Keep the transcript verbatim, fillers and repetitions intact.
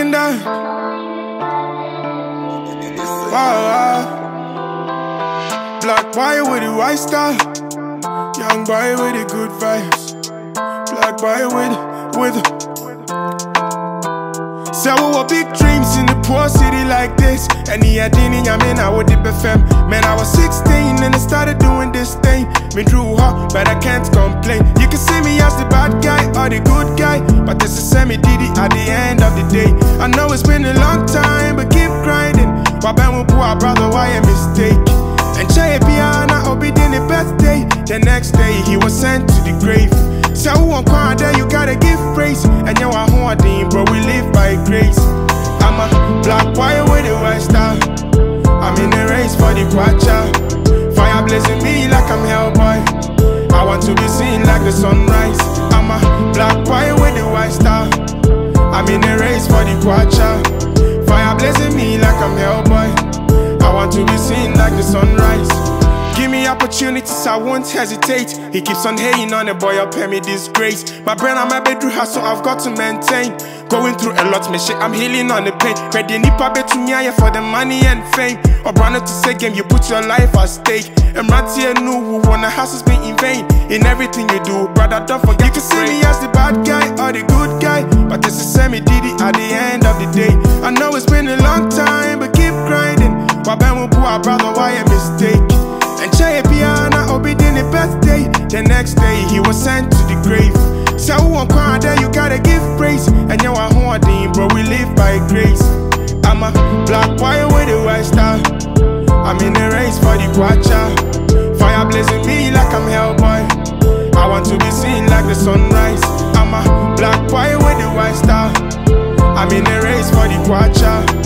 and down. Wow, wow. Black boy with the white star, young boy with the good vibes. Black boy with, with. So we were big dreams in the poor city like this. And he had in I mean I would dip F M. Man, I was sixteen and I started doing this thing. Me drew hard, but I can't complain. You can see me as the bad guy or the good guy, but this is semi diddy at the end of the day. I know it's been a long time, but keep grinding. Why Ben will poor brother, why a mistake? And Chaya Piana obedient the birthday. The next day he was sent to the grave. So who on there you gotta give praise. And you are hoarding, bro, we live by grace. I'm a black boy with a white star. I'm in a race for the quacha. Fire blazing me like I'm Hellboy. I want to be seen like the sunrise. I'm a black boy with a white star. I'm in a race for the quacha. Fire blazing me like I'm Hellboy. I want to be seen like the sunrise. Give me opportunities, I won't hesitate. He keeps on hating on the boy, I'll pay me disgrace. My brain on my bedroom house, so I've got to maintain. Going through a lot, me shit, I'm healing on the pain. Ready nipa bet to me for the money and fame. Or brand to say game, you put your life at stake. And Rantia knew who won the house has been in vain. In everything you do, brother, don't forget. You can see me as the bad guy or the good guy, but this is semi diddy at the end of the day. I know it's been a long time, but keep grinding. Why Ben will poor brother, why a mistake? And Chaya Piana obedient the birthday. The next day he was sent to the grave. So who on there you gotta give praise. And you are hoarding, bro, we live by grace. I'm a black boy with a white star. I'm in a race for the quacha. Fire blazing me like I'm Hellboy. I want to be seen like the sunrise. I'm a black boy with a white star. I'm in a race for the quacha.